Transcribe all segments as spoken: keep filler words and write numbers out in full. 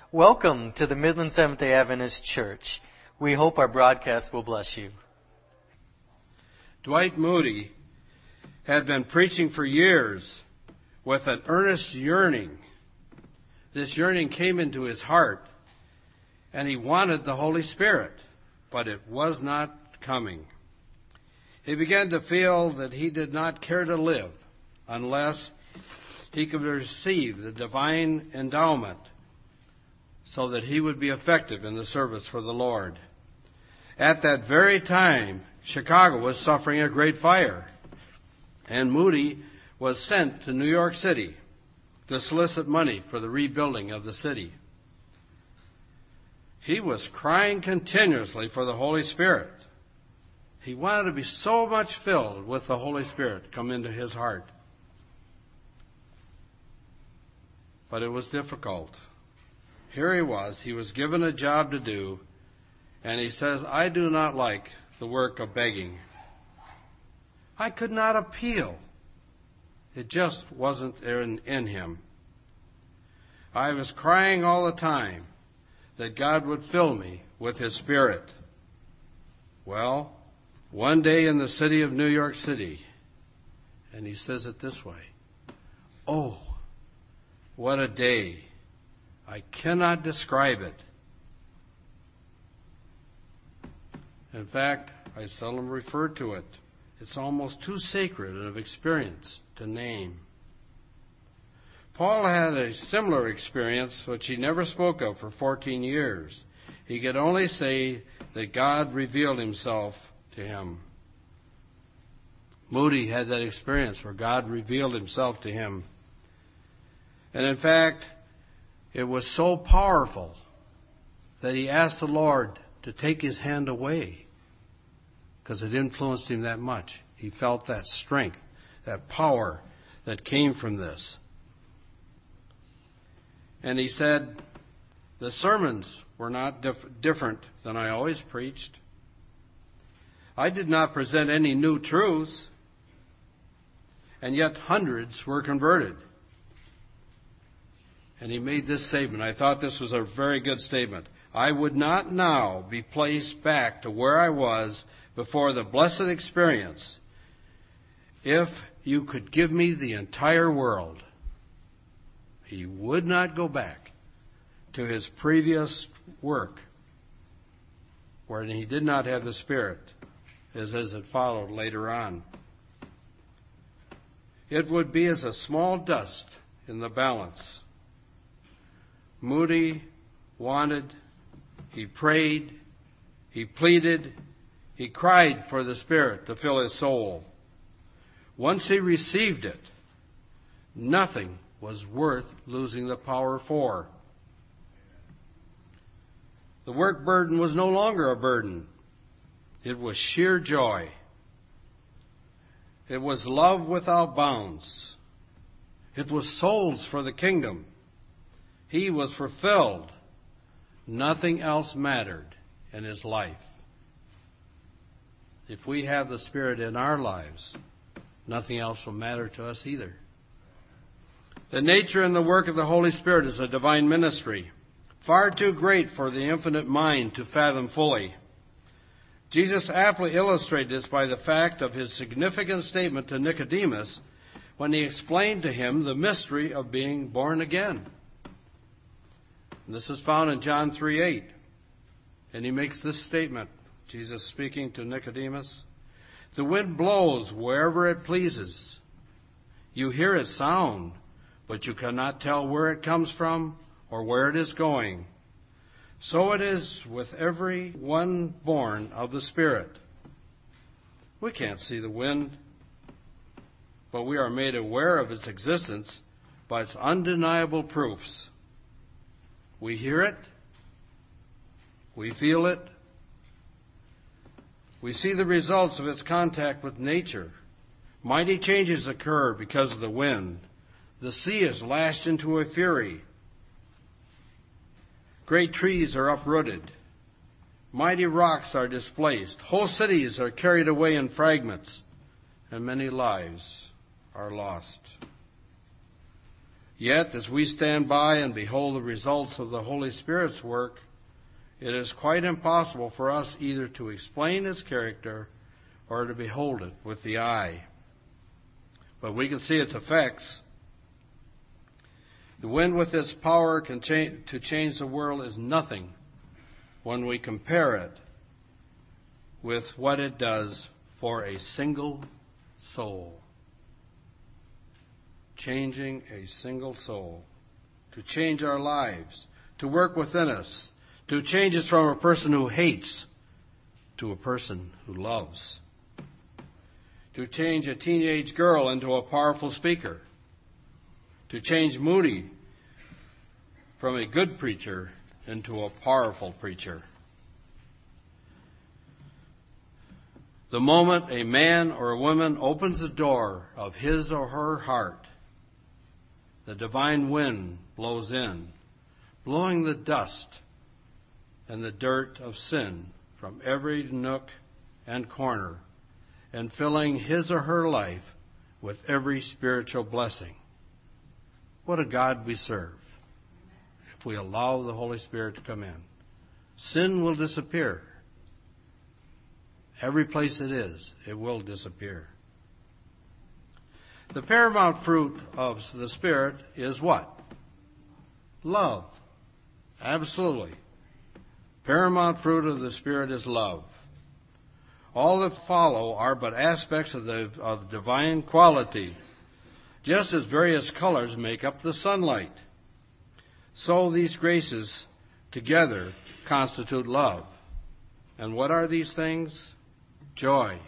Welcome to the Midland Seventh-day Adventist Church. We hope our broadcast will bless you. Dwight Moody had been preaching for years with an earnest yearning. This yearning came into his heart, and he wanted the Holy Spirit, but it was not coming. He began to feel that he did not care to live unless he could receive the divine endowment so that he would be effective in the service for the Lord. At that very time, Chicago was suffering a great fire, and Moody was sent to New York City to solicit money for the rebuilding of the city. He was crying continuously for the Holy Spirit. He wanted to be so much filled with the Holy Spirit come into his heart. But it was difficult. Here he was, he was given a job to do, and he says, I do not like the work of begging. I could not appeal. It just wasn't in, in him. I was crying all the time that God would fill me with His Spirit. Well, one day in the city of New York City, and he says it this way, oh, what a day. I cannot describe it. In fact, I seldom refer to it. It's almost too sacred of experience to name. Paul had a similar experience, which he never spoke of for fourteen years. He could only say that God revealed Himself to him. Moody had that experience where God revealed Himself to him. And in fact, it was so powerful that he asked the Lord to take his hand away because it influenced him that much. He felt that strength, that power that came from this. And he said, the sermons were not dif- different than I always preached. I did not present any new truths, and yet hundreds were converted. And he made this statement. I thought this was a very good statement. I would not now be placed back to where I was before the blessed experience if you could give me the entire world. He would not go back to his previous work where he did not have the Spirit, as, as it followed later on. It would be as a small dust in the balance. Moody wanted, he prayed, he pleaded, he cried for the Spirit to fill his soul. Once he received it, nothing was worth losing the power for. The work burden was no longer a burden. It was sheer joy. It was love without bounds. It was souls for the kingdom. He was fulfilled. Nothing else mattered in his life. If we have the Spirit in our lives, nothing else will matter to us either. The nature and the work of the Holy Spirit is a divine ministry, far too great for the infinite mind to fathom fully. Jesus aptly illustrated this by the fact of his significant statement to Nicodemus when he explained to him the mystery of being born again. And this is found in John three eight. And he makes this statement, Jesus speaking to Nicodemus. The wind blows wherever it pleases. You hear its sound, but you cannot tell where it comes from or where it is going. So it is with every one born of the Spirit. We can't see the wind, but we are made aware of its existence by its undeniable proofs. We hear it. We feel it. We see the results of its contact with nature. Mighty changes occur because of the wind. The sea is lashed into a fury. Great trees are uprooted. Mighty rocks are displaced. Whole cities are carried away in fragments, and many lives are lost. Yet, as we stand by and behold the results of the Holy Spirit's work, it is quite impossible for us either to explain its character or to behold it with the eye. But we can see its effects. The wind with its power can cha- to change the world is nothing when we compare it with what it does for a single soul. Changing a single soul, to change our lives, to work within us, to change us from a person who hates to a person who loves, to change a teenage girl into a powerful speaker, to change Moody from a good preacher into a powerful preacher. The moment a man or a woman opens the door of his or her heart, the divine wind blows in, blowing the dust and the dirt of sin from every nook and corner, and filling his or her life with every spiritual blessing. What a God we serve if we allow the Holy Spirit to come in. Sin will disappear. Every place it is, it will disappear. The paramount fruit of the Spirit is what? Love. Absolutely. Paramount fruit of the Spirit is love. All that follow are but aspects of the of divine quality. Just as various colors make up the sunlight, so these graces together constitute love. And what are these things? Joy.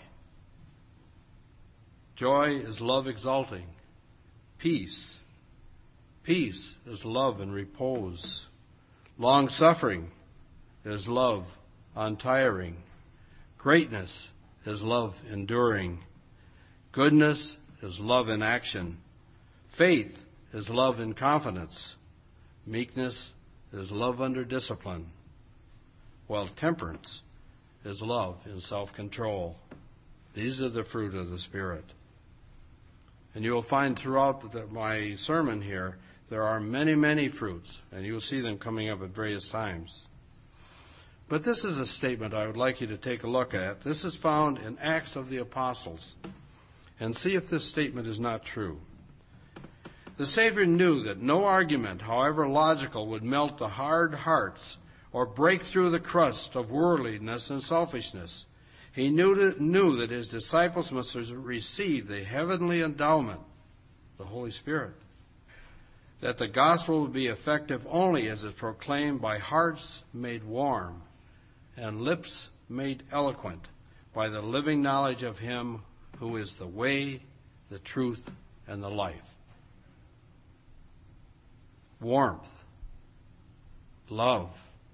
Joy is love exalting. Peace. Peace is love and repose. Long-suffering is love untiring. Greatness is love enduring. Goodness is love in action. Faith is love in confidence. Meekness is love under discipline. While temperance is love in self-control. These are the fruit of the Spirit. And you will find throughout the, my sermon here, there are many, many fruits, and you will see them coming up at various times. But this is a statement I would like you to take a look at. This is found in Acts of the Apostles. And see if this statement is not true. The Savior knew that no argument, however logical, would melt the hard hearts or break through the crust of worldliness and selfishness. He knew that, knew that his disciples must receive the heavenly endowment, the Holy Spirit, that the gospel would be effective only as it's proclaimed by hearts made warm and lips made eloquent by the living knowledge of Him who is the way, the truth, and the life. Warmth, love.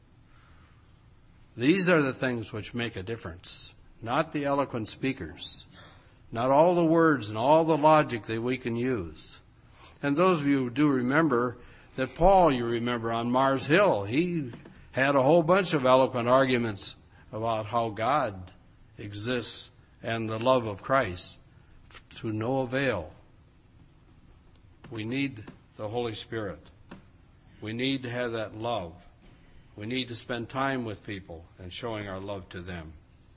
These are the things which make a difference, not the eloquent speakers, not all the words and all the logic that we can use. And those of you who do remember that Paul, you remember, on Mars Hill, he had a whole bunch of eloquent arguments about how God exists and the love of Christ to no avail. We need the Holy Spirit. We need to have that love. We need to spend time with people and showing our love to them.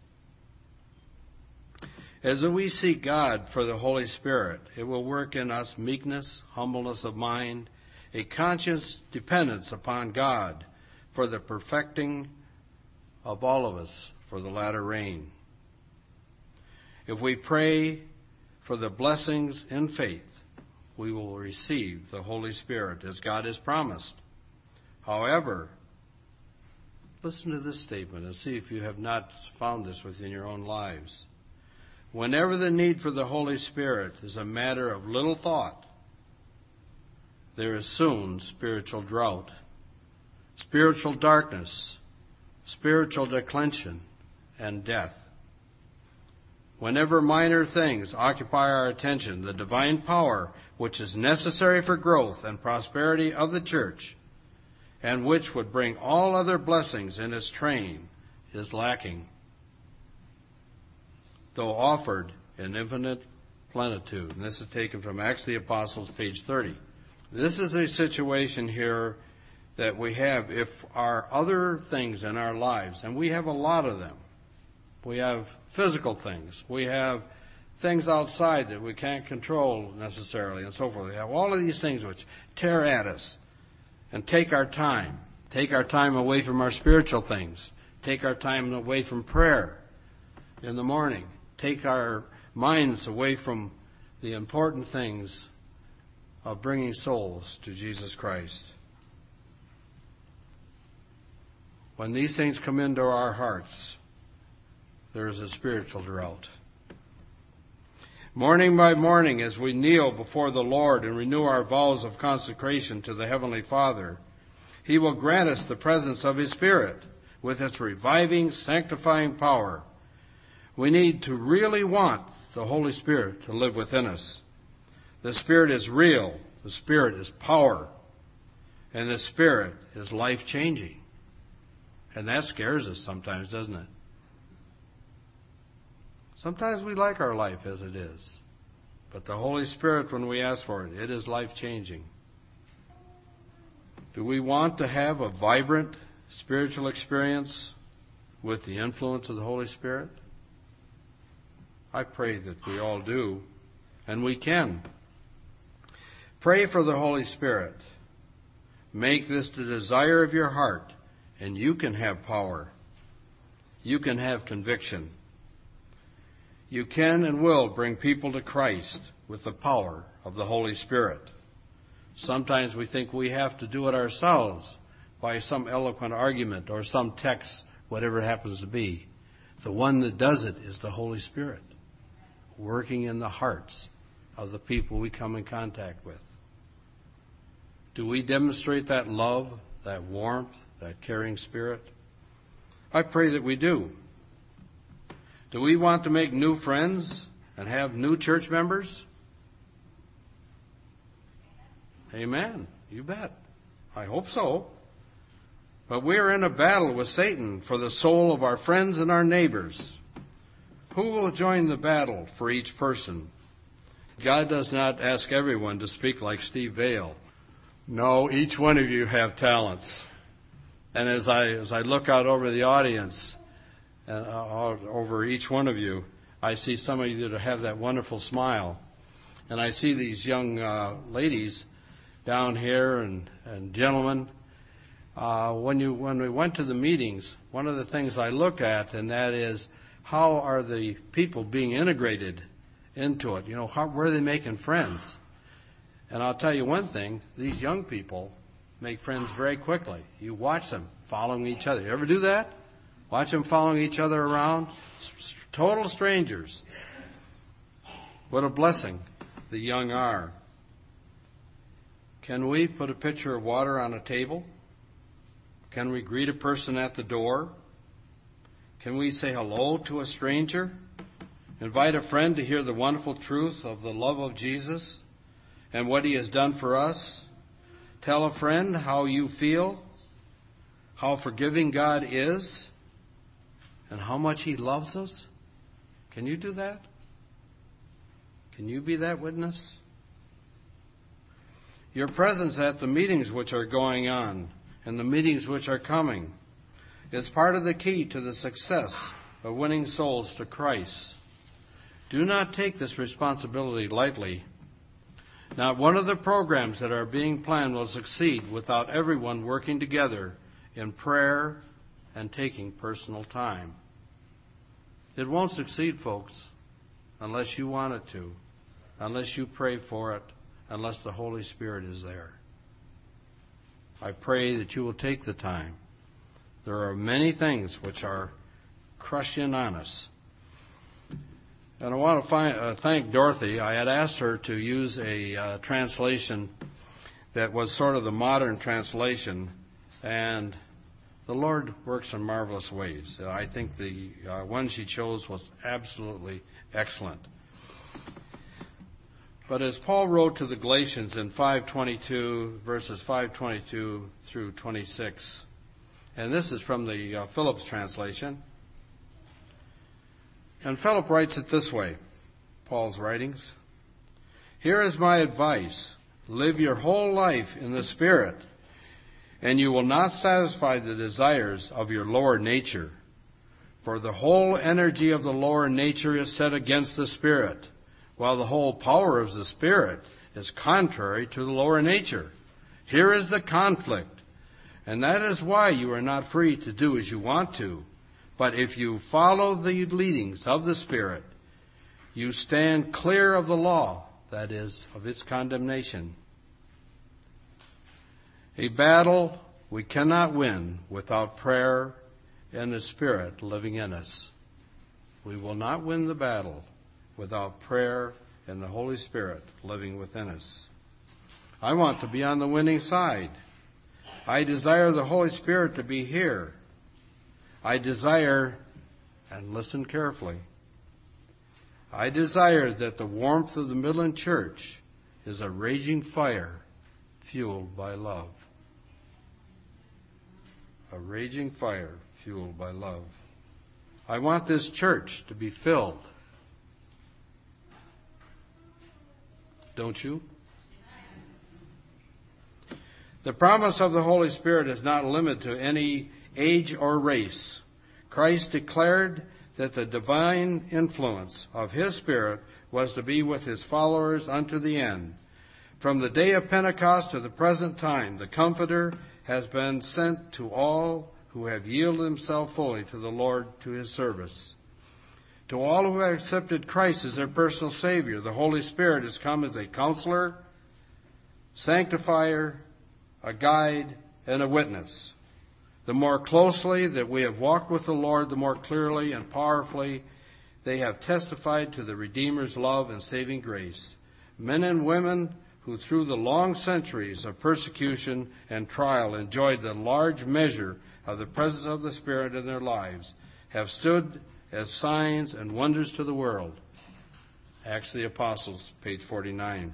As we seek God for the Holy Spirit, it will work in us meekness, humbleness of mind, a conscious dependence upon God for the perfecting of all of us for the latter rain. If we pray for the blessings in faith, we will receive the Holy Spirit as God has promised. However, listen to this statement and see if you have not found this within your own lives. Whenever the need for the Holy Spirit is a matter of little thought, there is soon spiritual drought, spiritual darkness, spiritual declension, and death. Whenever minor things occupy our attention, the divine power which is necessary for growth and prosperity of the church, and which would bring all other blessings in its train, is lacking, though offered in infinite plenitude. And this is taken from Acts of the Apostles, page thirty. This is a situation here that we have if our other things in our lives, and we have a lot of them. We have physical things. We have things outside that we can't control necessarily and so forth. We have all of these things which tear at us and take our time, take our time away from our spiritual things, take our time away from prayer in the morning, take our minds away from the important things of bringing souls to Jesus Christ. When these things come into our hearts, there is a spiritual drought. Morning by morning, as we kneel before the Lord and renew our vows of consecration to the Heavenly Father, He will grant us the presence of His Spirit with its reviving, sanctifying power. We need to really want the Holy Spirit to live within us. The Spirit is real. The Spirit is power. And the Spirit is life-changing. And that scares us sometimes, doesn't it? Sometimes we like our life as it is. But the Holy Spirit, when we ask for it, it is life-changing. Do we want to have a vibrant spiritual experience with the influence of the Holy Spirit? I pray that we all do, and we can. Pray for the Holy Spirit. Make this the desire of your heart, and you can have power. You can have conviction. You can and will bring people to Christ with the power of the Holy Spirit. Sometimes we think we have to do it ourselves by some eloquent argument or some text, whatever it happens to be. The one that does it is the Holy Spirit, working in the hearts of the people we come in contact with. Do we demonstrate that love, that warmth, that caring spirit? I pray that we do. Do we want to make new friends and have new church members? Amen. You bet. I hope so. But we are in a battle with Satan for the soul of our friends and our neighbors. Who will join the battle for each person? God does not ask everyone to speak like Steve Vail. No, each one of you have talents. And as I as I look out over the audience, and uh, over each one of you, I see some of you that have that wonderful smile. And I see these young uh, ladies down here and, and gentlemen. Uh, when you when we went to the meetings, one of the things I look at, and that is, how are the people being integrated into it? You know, how, where are they making friends? And I'll tell you one thing, these young people make friends very quickly. You watch them following each other. You ever do that? Watch them following each other around. Total strangers. What a blessing the young are. Can we put a pitcher of water on a table? Can we greet a person at the door? Can we say hello to a stranger? Invite a friend to hear the wonderful truth of the love of Jesus and what He has done for us? Tell a friend how you feel, how forgiving God is, and how much He loves us? Can you do that? Can you be that witness? Your presence at the meetings which are going on and the meetings which are coming is part of the key to the success of winning souls to Christ. Do not take this responsibility lightly. Not one of the programs that are being planned will succeed without everyone working together in prayer and taking personal time. It won't succeed, folks, unless you want it to, unless you pray for it, unless the Holy Spirit is there. I pray that you will take the time. There are many things which are crushing on us. And I want to find, uh, thank Dorothy. I had asked her to use a uh, translation that was sort of the modern translation, and the Lord works in marvelous ways. I think the uh, one she chose was absolutely excellent. But as Paul wrote to the Galatians in five twenty-two, verses five twenty-two through twenty-six, and this is from the uh, Phillips translation, and Philip writes it this way, Paul's writings. Here is my advice. Live your whole life in the Spirit, and you will not satisfy the desires of your lower nature. For the whole energy of the lower nature is set against the Spirit, while the whole power of the Spirit is contrary to the lower nature. Here is the conflict, and that is why you are not free to do as you want to. But if you follow the leadings of the Spirit, you stand clear of the law, that is, of its condemnation. A battle we cannot win without prayer and the Spirit living in us. We will not win the battle without prayer and the Holy Spirit living within us. I want to be on the winning side. I desire the Holy Spirit to be here. I desire, and listen carefully, I desire that the warmth of the Midland Church is a raging fire fueled by love. A raging fire fueled by love. I want this church to be filled. Don't you? The promise of the Holy Spirit is not limited to any age or race. Christ declared that the divine influence of His Spirit was to be with His followers unto the end. From the day of Pentecost to the present time, the Comforter has been sent to all who have yielded themselves fully to the Lord, to His service. To all who have accepted Christ as their personal Savior, the Holy Spirit has come as a counselor, sanctifier, a guide, and a witness. The more closely that we have walked with the Lord, the more clearly and powerfully they have testified to the Redeemer's love and saving grace. Men and women who through the long centuries of persecution and trial enjoyed the large measure of the presence of the Spirit in their lives have stood as signs and wonders to the world. Acts of the Apostles, page forty-nine.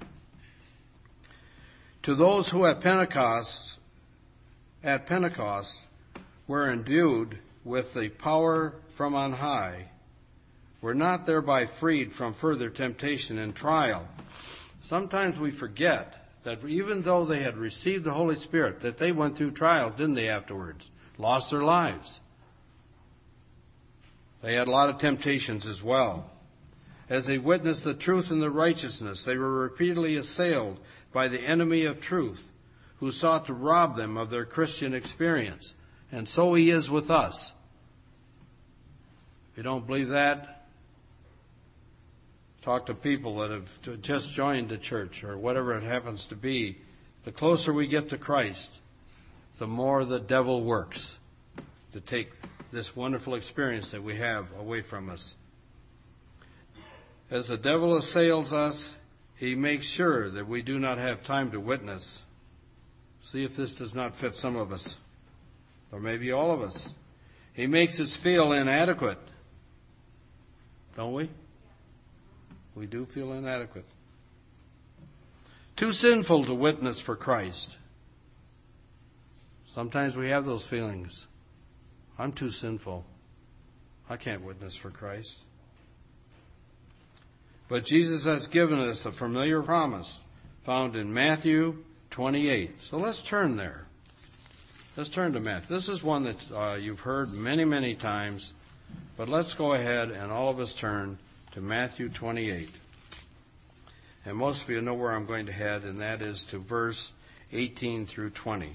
To those who at Pentecost, at Pentecost were endued with the power from on high, were not thereby freed from further temptation and trial. Sometimes we forget that even though they had received the Holy Spirit, that they went through trials, didn't they, afterwards? Lost their lives. They had a lot of temptations as well. As they witnessed the truth and the righteousness, they were repeatedly assailed by the enemy of truth, who sought to rob them of their Christian experience. And so he is with us. If you don't believe that, talk to people that have just joined the church or whatever it happens to be. The closer we get to Christ, the more the devil works to take this wonderful experience that we have away from us. As the devil assails us, he makes sure that we do not have time to witness. See if this does not fit some of us, or maybe all of us. He makes us feel inadequate, don't we? We do feel inadequate. Too sinful to witness for Christ. Sometimes we have those feelings. I'm too sinful. I can't witness for Christ. But Jesus has given us a familiar promise found in Matthew twenty-eight. So let's turn there. Let's turn to Matthew. This is one that uh, you've heard many, many times. But let's go ahead and all of us turn to Matthew twenty-eight. And most of you know where I'm going to head, and that is to verse eighteen through twenty.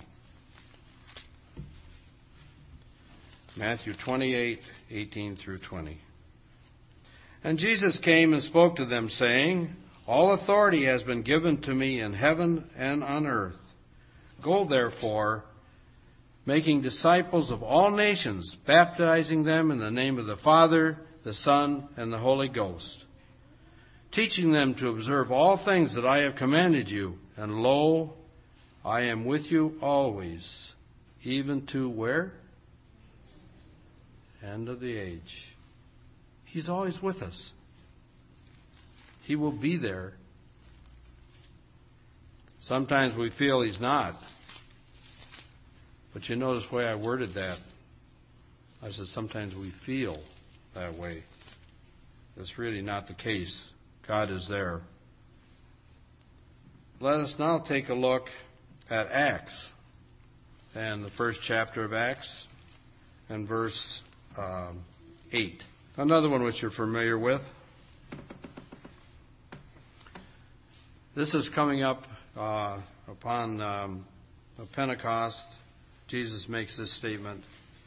Matthew twenty-eight, eighteen through twenty. And Jesus came and spoke to them, saying, All authority has been given to me in heaven and on earth. Go therefore, making disciples of all nations, baptizing them in the name of the Father, the Son, and the Holy Ghost, teaching them to observe all things that I have commanded you. And lo, I am with you always, even to where? End of the age. He's always with us. He will be there. Sometimes we feel He's not. But you notice the way I worded that. I said sometimes we feel that way. That's really not the case. God is there. Let us now take a look at Acts, and the first chapter of Acts, and verse um, eight. Another one which you're familiar with. This is coming up uh, upon um, Pentecost. Jesus makes this statement.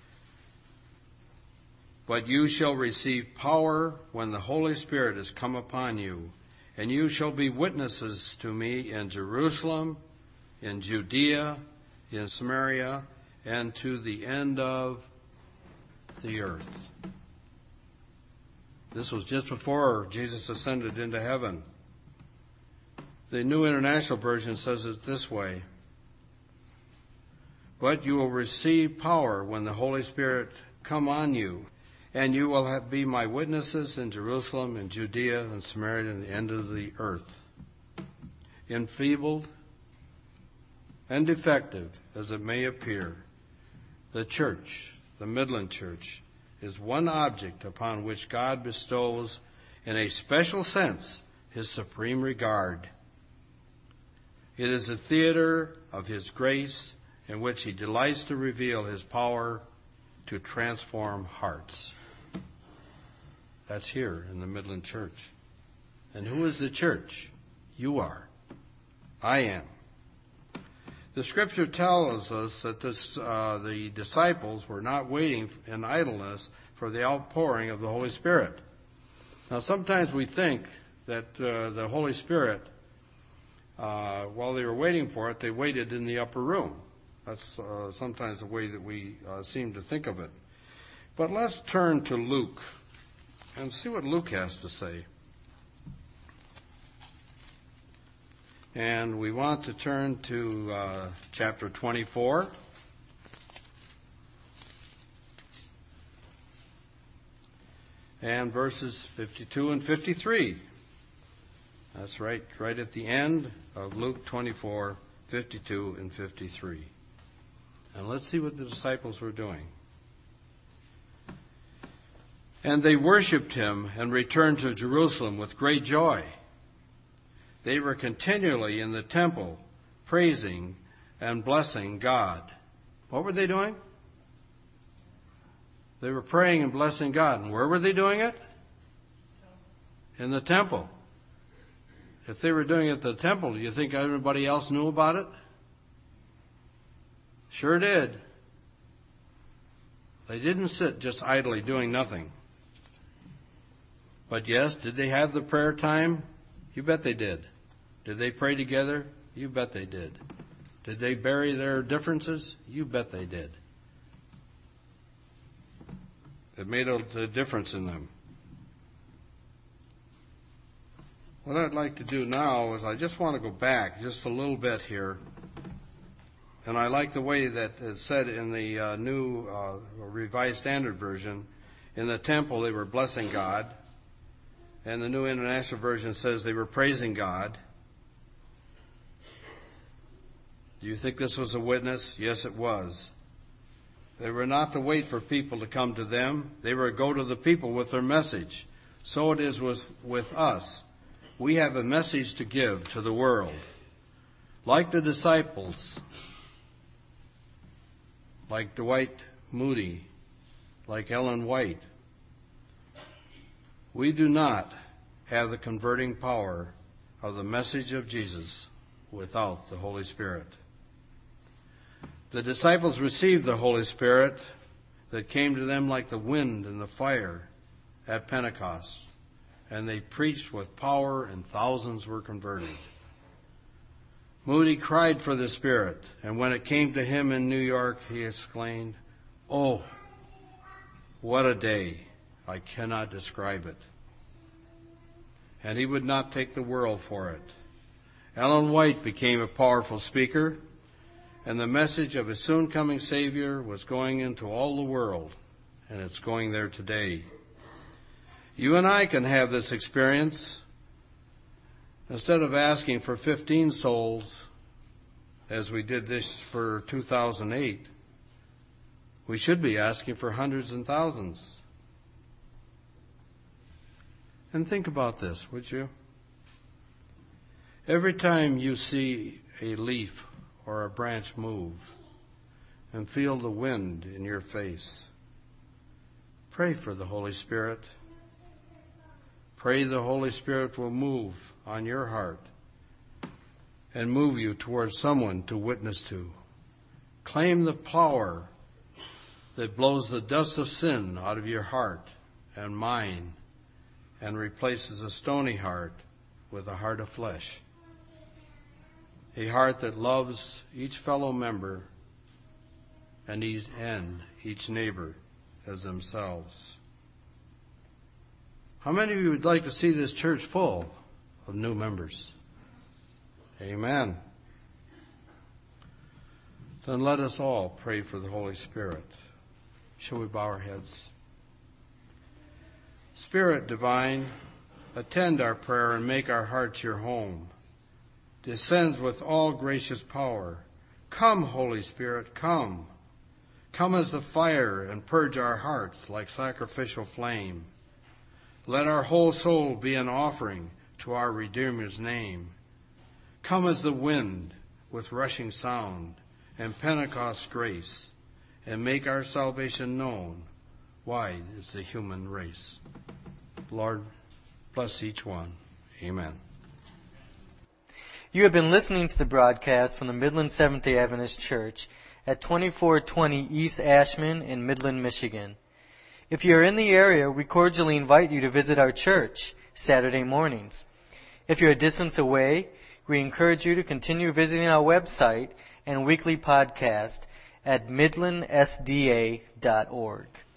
But you shall receive power when the Holy Spirit has come upon you, and you shall be witnesses to me in Jerusalem, in Judea, in Samaria, and to the end of the earth. This was just before Jesus ascended into heaven. The New International Version says it this way. But you will receive power when the Holy Spirit come on you, and you will have, be my witnesses in Jerusalem, in Judea, and Samaria, and the end of the earth. Enfeebled and defective as it may appear, the church, the Midland Church, is one object upon which God bestows, in a special sense, his supreme regard. It is a theater of his grace in which he delights to reveal his power to transform hearts. That's here in the Midland Church. And who is the church? You are. I am. The scripture tells us that this, uh, the disciples were not waiting in idleness for the outpouring of the Holy Spirit. Now, sometimes we think that uh, the Holy Spirit, uh, while they were waiting for it, they waited in the upper room. That's uh, sometimes the way that we uh, seem to think of it. But let's turn to Luke and see what Luke has to say. And we want to turn to uh, chapter twenty-four. And verses fifty-two and fifty-three. That's right, right at the end of Luke twenty-four, fifty-two and fifty-three. And let's see what the disciples were doing. And they worshipped him and returned to Jerusalem with great joy. They were continually in the temple, praising and blessing God. What were they doing? They were praying and blessing God. And where were they doing it? In the temple. If they were doing it at the temple, do you think everybody else knew about it? Sure did. They didn't sit just idly doing nothing. But yes, did they have the prayer time? You bet they did. Did they pray together? You bet they did. Did they bury their differences? You bet they did. It made a difference in them. What I'd like to do now is I just want to go back just a little bit here. And I like the way that it's said in the uh, new uh, Revised Standard Version. In the temple, they were blessing God. And the New International Version says they were praising God. Do you think this was a witness? Yes, it was. They were not to wait for people to come to them. They were to go to the people with their message. So it is with, with us. We have a message to give to the world. Like the disciples, like Dwight Moody, like Ellen White, we do not have the converting power of the message of Jesus without the Holy Spirit. The disciples received the Holy Spirit that came to them like the wind and the fire at Pentecost, and they preached with power, and thousands were converted. Moody cried for the Spirit, and when it came to him in New York, he exclaimed, "Oh, what a day! I cannot describe it." And he would not take the world for it. Ellen White became a powerful speaker, and the message of his soon coming Savior was going into all the world, and it's going there today. You and I can have this experience. Instead of asking for fifteen souls, as we did this for two thousand eight, we should be asking for hundreds and thousands. And think about this, would you? Every time you see a leaf or a branch move and feel the wind in your face, pray for the Holy Spirit. Pray the Holy Spirit will move on your heart and move you towards someone to witness to. Claim the power that blows the dust of sin out of your heart and mind and replaces a stony heart with a heart of flesh. A heart that loves each fellow member and each, and each neighbor as themselves. How many of you would like to see this church full of new members? Amen. Then let us all pray for the Holy Spirit. Shall we bow our heads? Spirit divine, attend our prayer and make our hearts your home. Descends with all gracious power. Come, Holy Spirit, come. Come as the fire and purge our hearts like sacrificial flame. Let our whole soul be an offering to our Redeemer's name. Come as the wind with rushing sound and Pentecost grace, and make our salvation known. Wide is the human race. Lord, bless each one. Amen. You have been listening to the broadcast from the Midland Seventh-day Adventist Church at twenty-four twenty East Ashman in Midland, Michigan. If you are in the area, we cordially invite you to visit our church Saturday mornings. If you're a distance away, we encourage you to continue visiting our website and weekly podcast at midland s d a dot org.